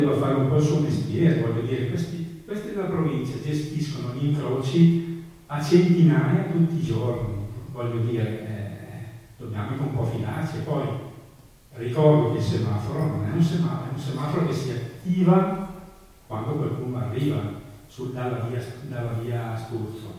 deve fare un po' il suo mestiere, voglio dire, questi della provincia gestiscono gli incroci a centinaia tutti i giorni, voglio dire, dobbiamo anche un po' fidarci. E poi ricordo che il semaforo non è un semaforo, è un semaforo che si attiva quando qualcuno arriva dalla via Sturzo.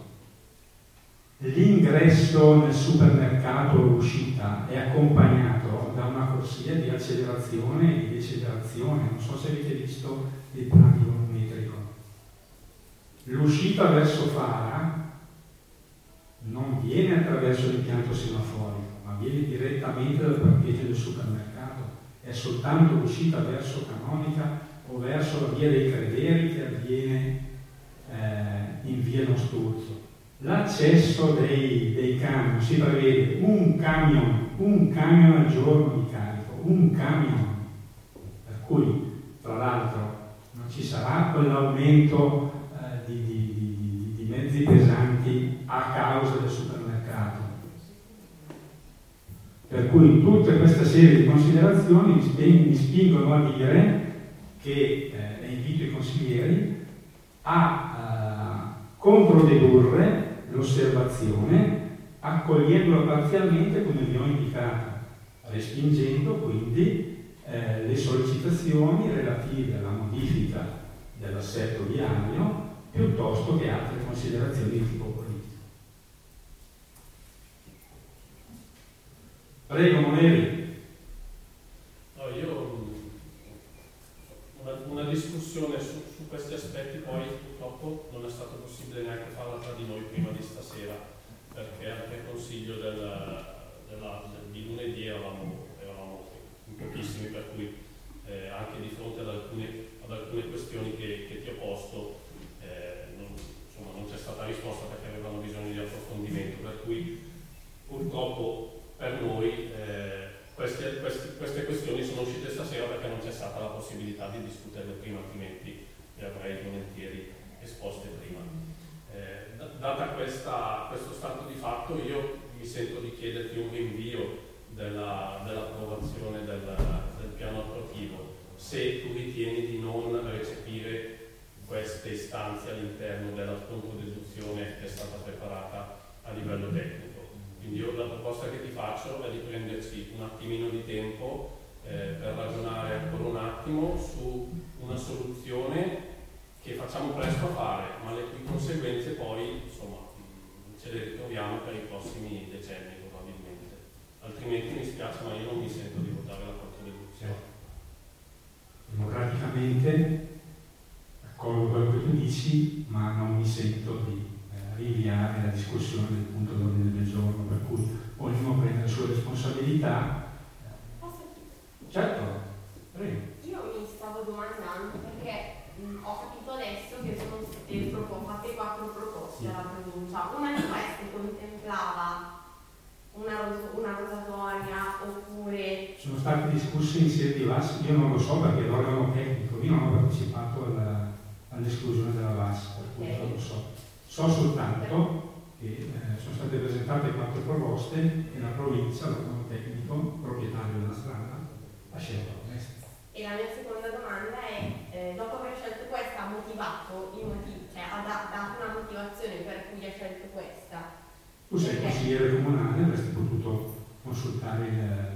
L'ingresso nel supermercato o l'uscita è accompagnato da una corsia di accelerazione e di decelerazione. Non so se avete visto il piano volumetrico. L'uscita verso Fara non viene attraverso l'impianto semaforico, ma viene direttamente dal parcheggio del supermercato. È soltanto l'uscita verso Canonica o verso la via dei Crederi che avviene in via Non Sturzo. L'accesso dei camion, si prevede un camion al giorno di carico, un camion, per cui tra l'altro non ci sarà quell'aumento di mezzi pesanti a causa del supermercato. Per cui tutta questa serie di considerazioni mi spingono a dire che, e invito i consiglieri a controdedurre l'osservazione accogliendola parzialmente come vi ho indicato, respingendo quindi le sollecitazioni relative alla modifica dell'assetto viario piuttosto che altre considerazioni di tipo politico. Prego, Monelli. No, io una discussione su questi aspetti poi purtroppo non è stato possibile neanche farla tra di noi prima di stasera, perché anche il consiglio di lunedì eravamo in pochissimi, per cui anche di fronte ad alcune questioni che ti ho posto non c'è stata risposta perché avevano bisogno di approfondimento, per cui purtroppo per noi queste questioni sono uscite stasera perché non c'è stata la possibilità di discuterle prima, altrimenti le avrei volentieri esposte prima. Data questo stato di fatto, io mi sento di chiederti un rinvio dell'approvazione del piano attuativo, se tu ritieni di non recepire queste istanze all'interno della controdeduzione che è stata preparata a livello tecnico. Quindi io la proposta che ti faccio è di prenderci un attimino di tempo per ragionare ancora un attimo su una soluzione che facciamo presto a fare, ma le cui conseguenze poi ce le ritroviamo per i prossimi decenni probabilmente. Altrimenti mi spiace, ma io non mi sento di votare la controdeduzione. Democraticamente accolgo quello che tu dici, ma non mi sento di rinviare la discussione del punto d'ordine del giorno, per cui ognuno prende le sue responsabilità. Posso? Certo, prego. Io mi stavo domandando perché ho capito adesso che sono state fatte 4 proposte alla provincia. Una di queste contemplava una rotatoria oppure... Sono state discusse in sede di VAS, io non lo so perché l'organo tecnico, io non ho partecipato all'esclusione della VAS, per cui non lo so. So soltanto che sono state presentate 4 proposte e la provincia, l'organo tecnico, proprietario della strada, ha scelto questa. E la mia seconda domanda è, dopo aver scelto questa, ha motivato i motivi, cioè ha dato una motivazione per cui ha scelto questa? Tu sei consigliere comunale, avresti potuto consultare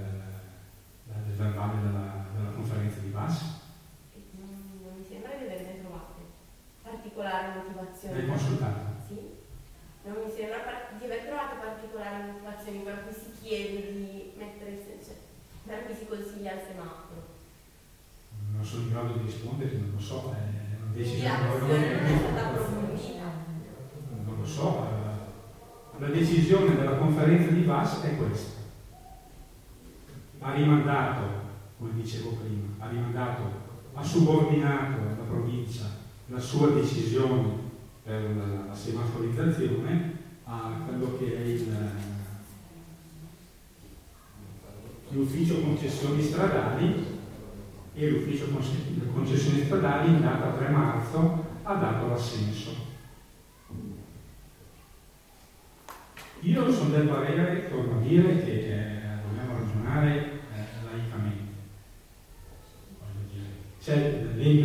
il verbale della conferenza di VAS? Non mi sembra di averne trovate particolari motivazioni. L'hai consultato? Sì. Non mi sembra di aver trovato particolari motivazioni per cui si chiede di mettere, cioè, per cui si consiglia il semaforo. Non sono in grado di rispondere, non lo so. La questione non è stata approfondita. Non lo so. La decisione della conferenza di VAS è questa. Ha rimandato, come dicevo prima, ha subordinato alla provincia la sua decisione per la semaforizzazione a quello che è l'ufficio concessioni stradali, e l'ufficio concessioni stradali in data 3 marzo ha dato l'assenso. Io sono del parere, torno a dire, che dobbiamo ragionare laicamente. C'è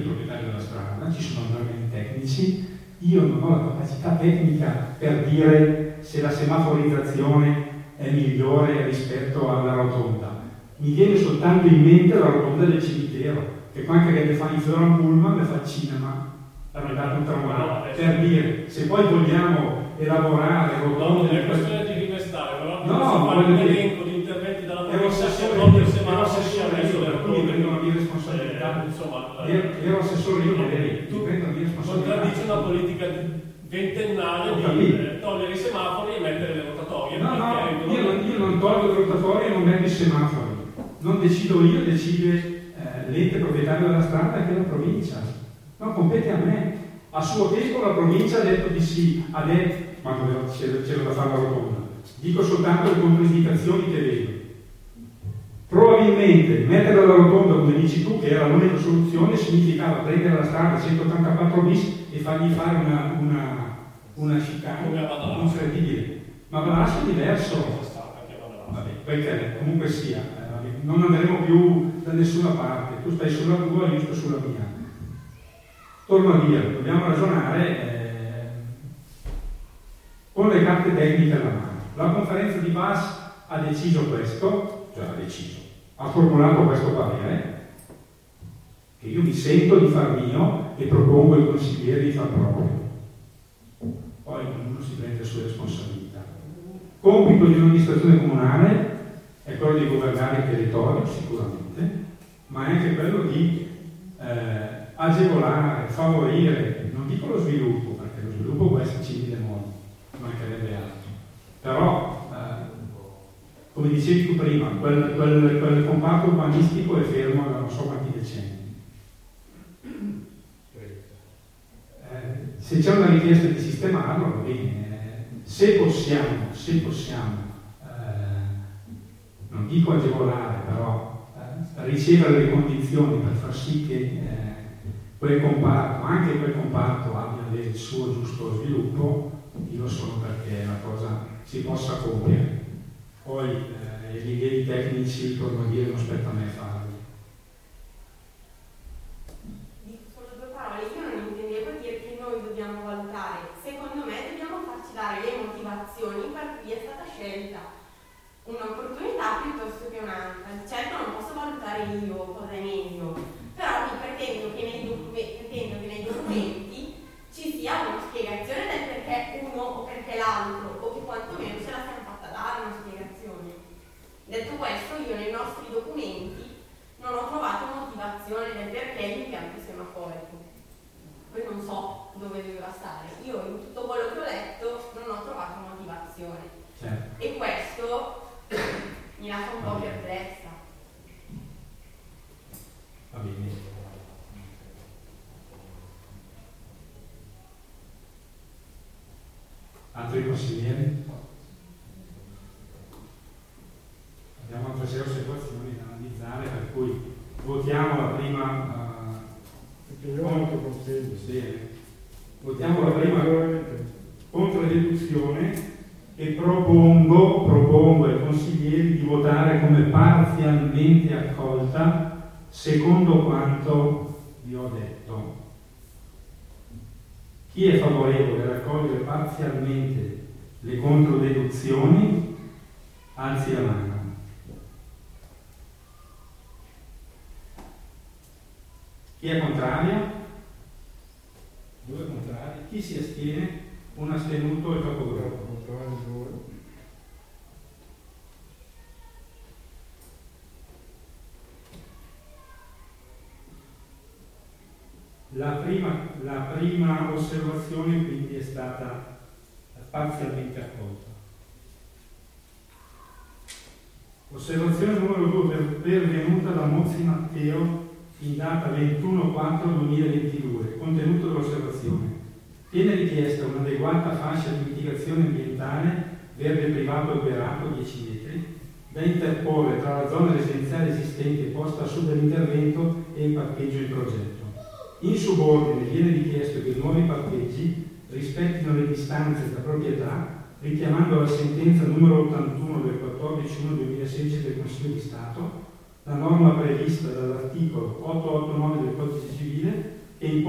il proprietario della strada, ci sono norme tecnici, io non ho la capacità tecnica per dire se la semaforizzazione è migliore rispetto alla rotonda. Mi viene soltanto in mente la rotonda del cimitero, che qua anche che fa in Flora Pullman, le fa il cinema, hanno dato un traguardo, per dire, se poi vogliamo elaborare rotonde... Non è questione di rivestare, però no, fare un elenco di interventi dalla provincia che proprio assessore io, quindi prendo la mia responsabilità. Ero assessore io, magari tu prendo la mia responsabilità. Contraddice una politica ventennale di togliere i semafori e mettere le rotatorie. No, io non tolgo le rotatorie e non metto i semafori. Non decido io, decide l'ente proprietario della strada che è la provincia. No, compete a me. A suo tempo la provincia ha detto di sì, ha detto, quando c'era da fare la rotonda. Dico soltanto le controindicazioni che vedo. Probabilmente mettere la rotonda, come dici tu, che era l'unica soluzione, significava prendere la strada 184 bis e fargli fare una chicane incredibile. Ma Valasso è diverso. Vabbè, perché comunque sia, non andremo più da nessuna parte. Tu stai sulla tua, io sto sulla mia. Torno a dire, dobbiamo ragionare con le carte tecniche alla mano. La conferenza di VAS ha deciso questo, ha formulato questo parere, che io mi sento di far mio e propongo ai consiglieri di far proprio. Poi ognuno si prende le sue responsabilità. Compito di un'amministrazione comunale è quello di governare il territorio, sicuramente, ma è anche quello di agevolare, favorire, non dico lo sviluppo, perché lo sviluppo può esserci in mille modi, mancherebbe altro. Però, come dicevi tu prima, quel comparto urbanistico è fermo da non so quanti decenni. Se c'è una richiesta di sistemarlo, va bene. Se possiamo, non dico agevolare, però ricevere le condizioni per far sì che quel comparto, anche quel comparto abbia il suo giusto sviluppo, io sono perché la cosa si possa compiere. Poi i livelli tecnici, torno a dire, non spetta a me farli. Dico solo due parole, io non intendevo dire che noi dobbiamo valutare, secondo me dobbiamo farci dare le motivazioni per cui è stata scelta un'opportunità piuttosto che un'altra. Certo non posso valutare io cosa è meglio, però mi pretendo che nei documenti ci sia una spiegazione del perché uno o perché l'altro, o che quantomeno ce la siamo fatta dare una spiegazione. Detto questo, io nei nostri documenti non ho trovato motivazione del perché l'impianto semaforico. Poi non so dove doveva stare. Io in tutto quello che ho letto non ho trovato motivazione. Certo. E questo mi lascia un po' perplessa. Va bene. Altri consiglieri? Abbiamo altre 6 osservazioni da analizzare, per cui votiamo la prima. Votiamo la prima controdeduzione e propongo ai consiglieri di votare come parzialmente accolta secondo quanto vi ho detto. Chi è favorevole ad accogliere parzialmente le controdeduzioni, alzi la mano. Chi è contrario? 2 contrari. Chi si astiene? 1 astenuto e capogruppo. La prima osservazione quindi è stata parzialmente accolta. Osservazione numero 2 pervenuta da Mozzi Matteo in data 21/4/2022, contenuto dell'osservazione. Viene richiesta un'adeguata fascia di mitigazione ambientale verde privato operato 10 metri da interporre tra la zona residenziale esistente posta a sud dell'intervento e il parcheggio in progetto. In subordine viene richiesto che i nuovi parcheggi rispettino le distanze tra proprietà, richiamando la sentenza numero 81 del 14/1/2016 del Consiglio di Stato, la norma prevista dall'articolo 889 del Codice Civile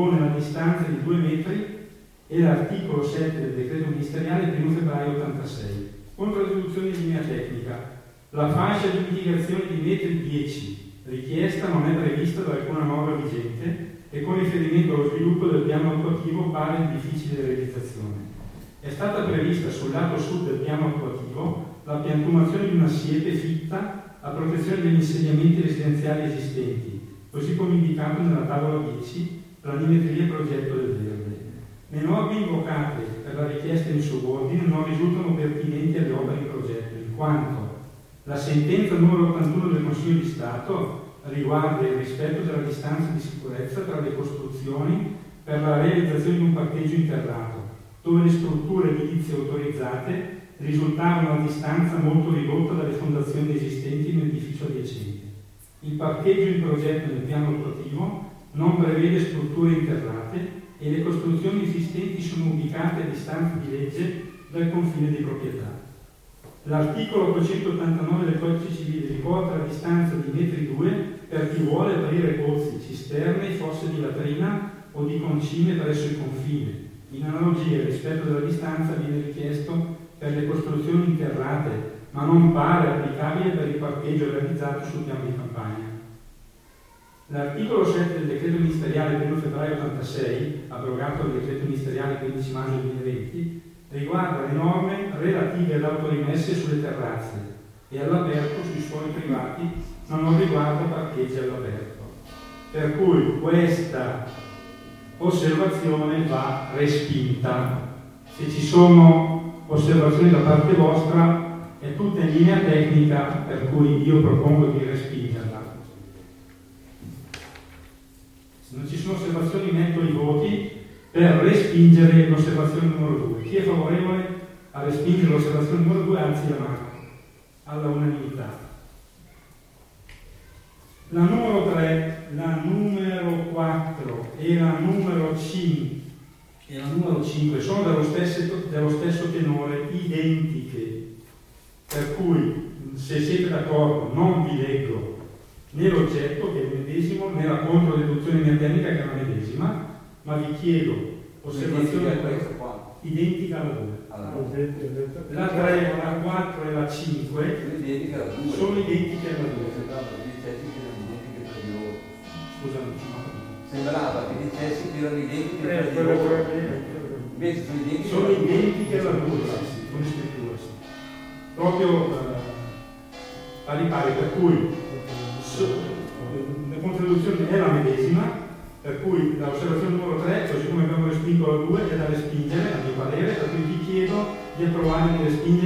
impone una distanza di 2 metri e l'articolo 7 del decreto ministeriale 1 febbraio 86. Contro l'esecuzione di linea tecnica, la fascia di mitigazione di metri 10 richiesta non è prevista da alcuna norma vigente e con riferimento allo sviluppo del piano attuativo pare di difficile realizzazione. È stata prevista sul lato sud del piano attuativo la piantumazione di una siepe fitta a protezione degli insediamenti residenziali esistenti, così come indicato nella tavola 10, planimetria e progetto del verde. Le norme invocate per la richiesta in subordine non risultano pertinenti alle opere in progetto, in quanto la sentenza numero 81 del Consiglio di Stato riguarda il rispetto della distanza di sicurezza tra le costruzioni per la realizzazione di un parcheggio interrato, dove le strutture edilizie autorizzate risultavano a distanza molto ridotta dalle fondazioni esistenti in un edificio adiacente. Il parcheggio in progetto nel piano attuativo non prevede strutture interrate e le costruzioni esistenti sono ubicate a distanza di legge dal confine di proprietà. L'articolo 889 del Codice Civile riporta la distanza di metri 2 per chi vuole aprire pozzi, cisterne, fosse di latrina o di concime presso il confine. In analogia, il rispetto della distanza viene richiesto per le costruzioni interrate, ma non pare applicabile per il parcheggio realizzato sul piano di campagna. L'articolo 7 del decreto ministeriale 1 febbraio 86, abrogato dal decreto ministeriale 15 maggio 2020, riguarda le norme relative alle autorimesse sulle terrazze e all'aperto sui suoli privati, ma non riguarda parcheggi all'aperto. Per cui questa osservazione va respinta. Se ci sono osservazioni da parte vostra, è tutta in linea tecnica, per cui io propongo di respingerla. Se non ci sono osservazioni, metto i voti per respingere l'osservazione numero 2. Chi è favorevole a respingere l'osservazione numero 2 alzi la mano, alla unanimità. La numero 3, la numero 4 e la numero 5 sono dello stesso tenore, identiche, per cui se siete d'accordo non vi leggo né l'oggetto che è il medesimo né la controdeduzione meccanica che è la medesima, ma vi chiedo osservazione identica alla 2. La 3, la 4 e la 5 sono identiche alla 2. Scusa, non ci ho capito. Sembrava che dicessi che erano identiche tra di loro. Invece sono identiche alla 2, con scrittura, sì. Proprio pari pari, per cui la contraddizione è la medesima, per cui l'osservazione numero 3, così come abbiamo respinto la 2, è da respingere, a mio parere, per cui vi chiedo di approvare di respingere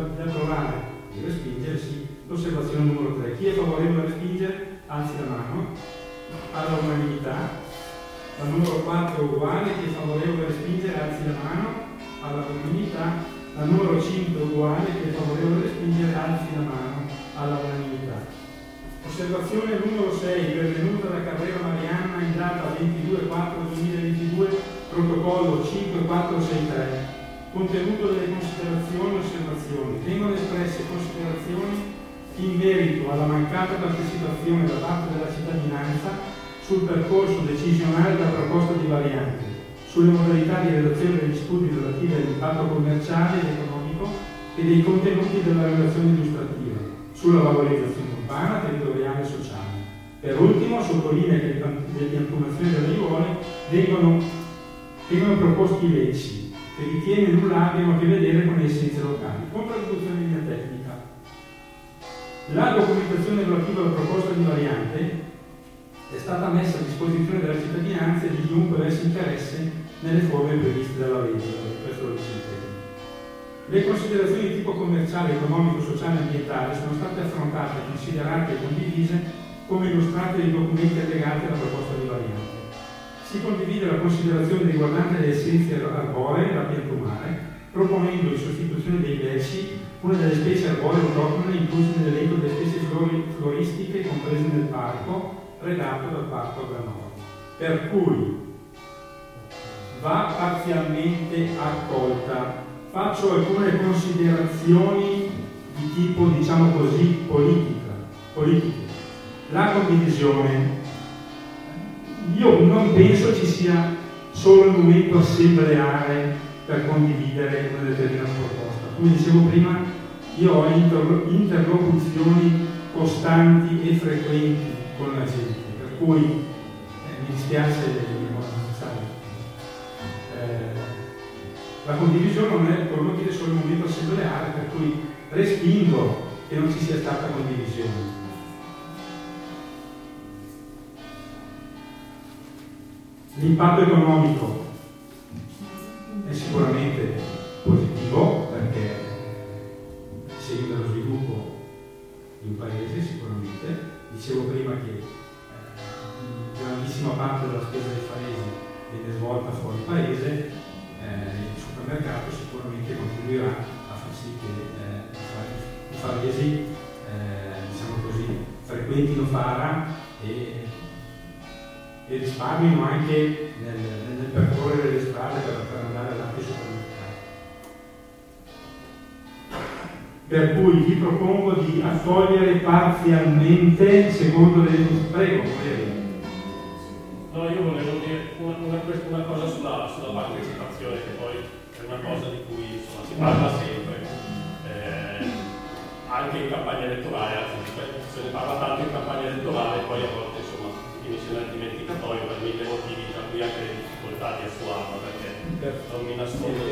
l'osservazione numero 3. Chi è favorevole a respingere, alzi la mano, alla unanimità. La numero 4 è uguale, chi è favorevole a respingere, alzi la mano, alla unanimità. La numero 5 è uguale, chi è favorevole a respingere, alzi la mano, alla unanimità. Osservazione numero 6, pervenuta da Carrera Marianna in data 22/4/2022, protocollo 5463. Contenuto delle considerazioni e osservazioni. Vengono espresse considerazioni in merito alla mancata partecipazione da parte della cittadinanza sul percorso decisionale della proposta di variante, sulle modalità di redazione degli studi relativi all'impatto commerciale ed economico e dei contenuti della relazione illustrativa, sulla valorizzazione urbana, territoriale e sociale. Per ultimo, sottolinea che le piantumazioni delle aiuole vengono proposti illeciti che ritiene nulla abbiano a che vedere con le essenze locali. Contraddizione in linea tecnica. La documentazione relativa alla proposta di variante è stata messa a disposizione della cittadinanza e di chiunque avesse interesse nelle forme previste dalla legge. Questo lo dice il tecnico. Le considerazioni di tipo commerciale, economico, sociale e ambientale sono state affrontate, considerate e condivise come illustrate nei documenti allegati alla proposta di variante. Si condivide la considerazione riguardante le essenze arboree da piantumare, proponendo in sostituzione dei versi una delle specie arboree autoctone incluse nell'elenco delle specie floristiche comprese nel parco, redatto dal Parco Agranoro. Per cui va parzialmente accolta. Faccio alcune considerazioni di tipo, diciamo così, politiche. La condivisione. Io non penso ci sia solo il momento assembleare per condividere una determinata proposta. Come dicevo prima, io ho interlocuzioni costanti e frequenti con la gente, per cui mi dispiace, la condivisione non è, per non dire, solo il momento assembleare, per cui respingo che non ci sia stata condivisione. L'impatto economico è sicuramente positivo perché segna lo sviluppo di un paese, sicuramente. Dicevo prima che grandissima parte della spesa dei paesi viene svolta fuori paese, il supermercato sicuramente contribuirà a far sì che i paesi, diciamo così, frequentino Fara e risparmino anche nel percorrere le strade per andare ad altri supermercati. Per cui vi propongo di accogliere parzialmente secondo le... Prego, No, io volevo dire una cosa sulla partecipazione, che poi è una cosa di cui insomma, si parla sempre, anche in campagna elettorale, anzi se ne parla tanto in campagna elettorale, poi a volte insomma finisce nel dimenticatoio per mille motivi, tra cui anche le difficoltà di attuarla, perché non mi nascondo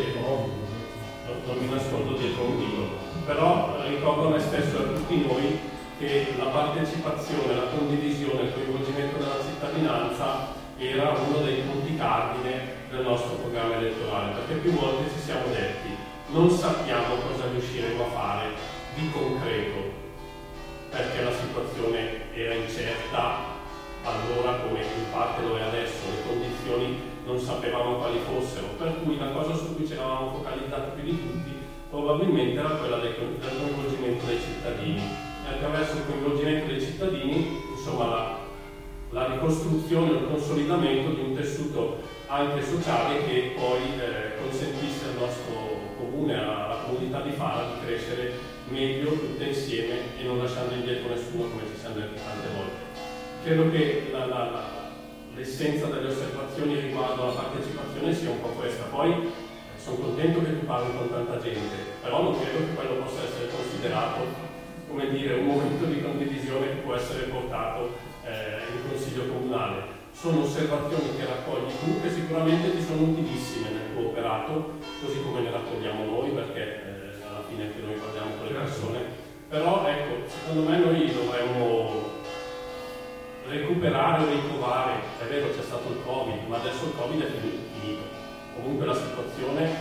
dietro un dito. Però ricordo a me stesso e a tutti noi che la partecipazione, la condivisione, il coinvolgimento della cittadinanza era uno dei punti cardine del nostro programma elettorale, perché più volte ci siamo detti non sappiamo cosa riusciremo a fare di concreto, perché la situazione era incerta allora come in parte lo è adesso, le condizioni non sapevamo quali fossero, per cui la cosa su cui ci eravamo focalizzati più di tutti probabilmente era quella del coinvolgimento dei cittadini. Attraverso il coinvolgimento dei cittadini, insomma, la ricostruzione o il consolidamento di un tessuto anche sociale che poi consentisse al nostro comune, alla comunità di Fara, di crescere meglio tutte insieme e non lasciando indietro nessuno come ci siamo detti tante volte. Credo che l'essenza delle osservazioni riguardo alla partecipazione sia un po' questa. Poi sono contento che tu parli con tanta gente, però non credo che quello possa essere considerato, come dire, un momento di condivisione che può essere portato in consiglio comunale. Sono osservazioni che raccogli tu, che sicuramente ti sono utilissime nel tuo operato, così come ne raccogliamo noi, perché alla fine anche noi parliamo con le persone. Però ecco, secondo me noi dovremmo recuperare o ritrovare, è vero c'è stato il Covid, ma adesso il Covid è finito. Comunque la situazione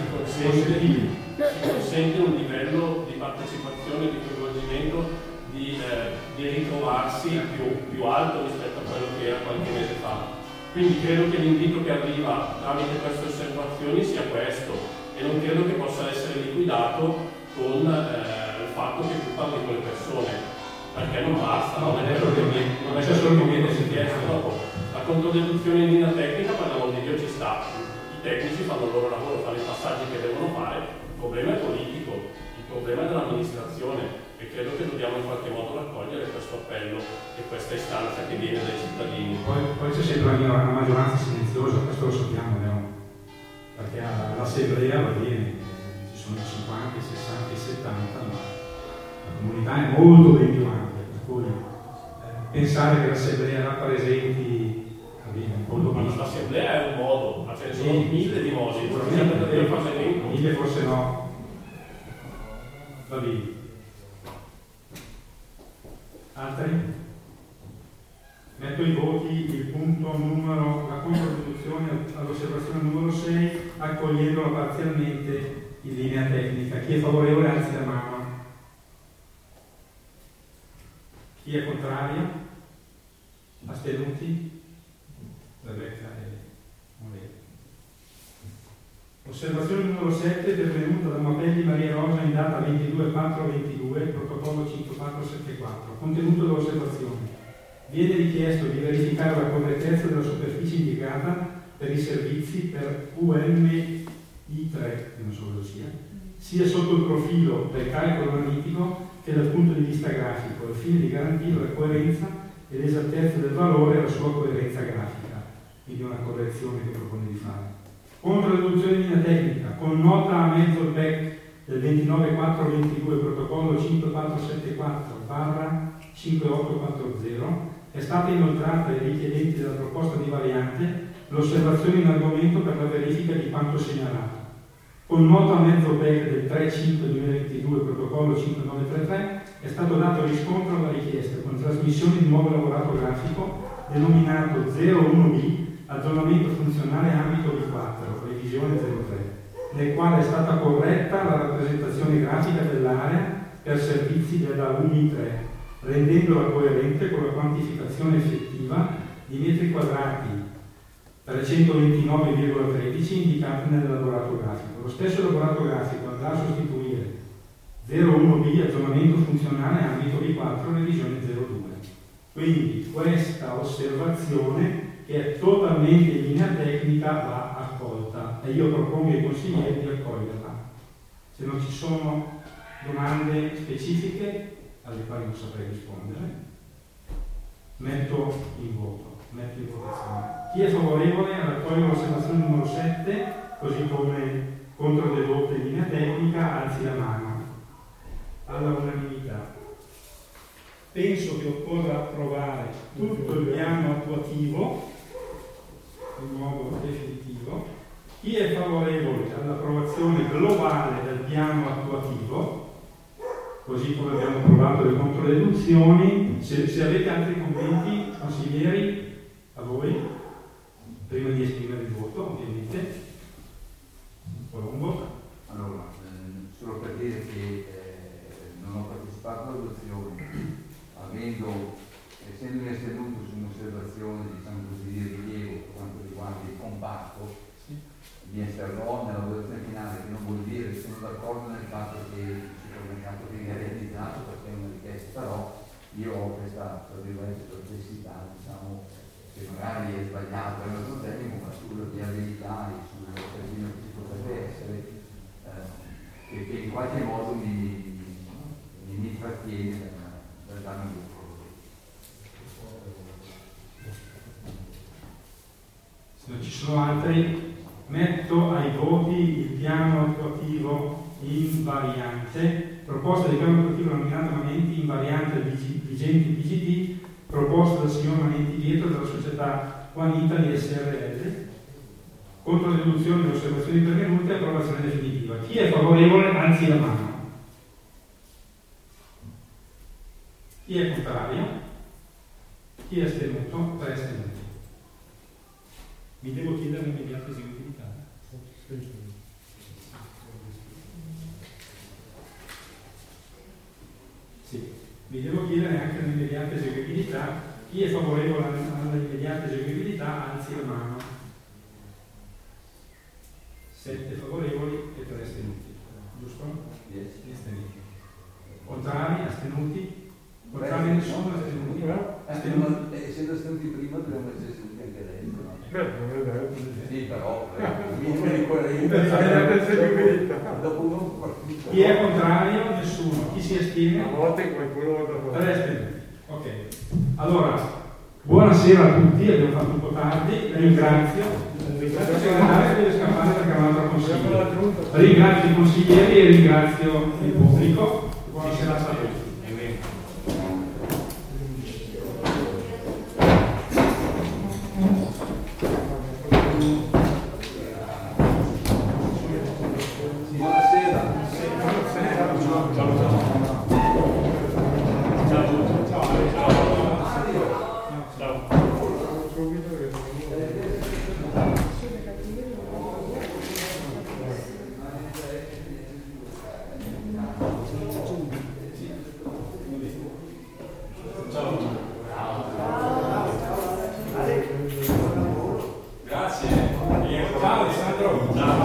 ci consente un livello di partecipazione, di coinvolgimento, di ritrovarsi più alto rispetto a quello che era qualche mese fa. Quindi credo che l'invito che arriva tramite queste osservazioni sia questo, e non credo che possa essere liquidato con il fatto che tu parli con le persone, perché non basta, non è quello che viene richiesto dopo. La controdeduzione in linea tecnica, per l'amor di Dio, ci sta. I tecnici fanno il loro lavoro, fanno i passaggi che devono fare, il problema è politico, il problema è dell'amministrazione, e credo che dobbiamo in qualche modo raccogliere questo appello e questa istanza che viene dai cittadini. Poi c'è sempre una maggioranza silenziosa, questo lo sappiamo, no? Perché all'assemblea va bene, ci sono 50, 60 e 70, ma la comunità è molto ben più ampia, per cui pensare che l'assemblea rappresenti l'assemblea è un modo, ma ce ne sono mille di modi, mille forse no. Va bene. Altri? Metto ai voti il punto numero, la contribuzione all'osservazione numero 6, accogliendola parzialmente in linea tecnica. Chi è favorevole alzi la mano. Chi è contrario? Astenuti? Rebecca e Morelli. Osservazione numero 7, pervenuta da Mapelli Maria Rosa in data 22/4/22, protocollo 5474. Contenuto dell'osservazione. Viene richiesto di verificare la correttezza della superficie indicata per i servizi per UMI3, che non so cosa sia sotto il profilo del calcolo analitico che dal punto di vista grafico, al fine di garantire la coerenza e l'esattezza del valore e la sua coerenza grafica. quindi una correzione che propone di fare. Contro deduzione di linea tecnica, con nota a mezzo il BEC del 29.422 protocollo 5474/5840, è stata inoltrata ai richiedenti della proposta di variante l'osservazione in argomento per la verifica di quanto segnalato. Con nota a mezzo BEC del 3/5/2022 protocollo 5933 è stato dato riscontro alla richiesta con trasmissione di nuovo elaborato grafico denominato 01B aggiornamento funzionale ambito B4 revisione 03, nel quale è stata corretta la rappresentazione grafica dell'area per servizi della UMI3, rendendola coerente con la quantificazione effettiva di metri quadrati 329,13 indicati nell'elaborato grafico. Lo stesso elaborato grafico andrà a sostituire 01B aggiornamento funzionale ambito B4 revisione 02. Quindi questa osservazione, che è totalmente in linea tecnica, va accolta e io propongo ai consiglieri di accoglierla. Se non ci sono domande specifiche alle quali non saprei rispondere, metto in votazione. Chi è favorevole ad accogliere l'osservazione numero 7, così come controdedotta in linea tecnica, alzi la mano. Alla unanimità. Penso che occorra approvare tutto il piano attuativo in modo definitivo. Chi è favorevole all'approvazione globale del piano attuativo, così come abbiamo approvato le controdeduzioni? Se avete altri commenti, consiglieri, a voi, prima di esprimere il voto, ovviamente. Colombo. Allora, solo per dire che non ho partecipato all'adozione, essendo tenuto su un'osservazione, diciamo così, di rilievo per quanto riguarda il comparto, mi esterrò nella votazione finale, che non vuol dire che sono d'accordo nel fatto che il supermercato venga realizzato, perché è una richiesta, però io ho questa, tra virgolette, perplessità, diciamo, che magari è sbagliato, è un altro tecnico, ma sulla viabilità e sul termine che ci potrebbe essere, che in qualche modo mi trattiene dal darmi un gruppo. Se non ci sono altri, metto ai voti il piano attuativo in variante, proposta di piano attuativo nominato Manenti in variante vigente PGD, proposta dal signor Manenti Pietro della società One Italy SRL, contro deduzione delle osservazioni pervenute e approvazione definitiva. Chi è favorevole alzi la mano. Chi è contrario? Chi è astenuto? 3 astenuti. Mi devo chiedere l'immediata eseguibilità? Sì, mi devo chiedere anche l'immediata eseguibilità. Chi è favorevole all'immediata eseguibilità alzi la mano. 7 favorevoli e 3 astenuti. Giusto? Yes. Astenuti. Contrari? Astenuti? Contrari nessuno? Astenuti? Essendo astenuti prima dobbiamo essere astenuti anche adesso, no? Sì, però minimo di coerenza. Dopo uno partito. Chi è contrario? Nessuno. Chi si astiene? A volte qualcuno vota 3 astenuti. Ok. Allora, buonasera a tutti, abbiamo fatto un po' tardi, ringrazio il segretario che deve scappare perché ha un altro consiglio. Ringrazio i consiglieri e ringrazio il pubblico. Buona serata a tutti. Grazie. Ciao Alessandro. Ciao.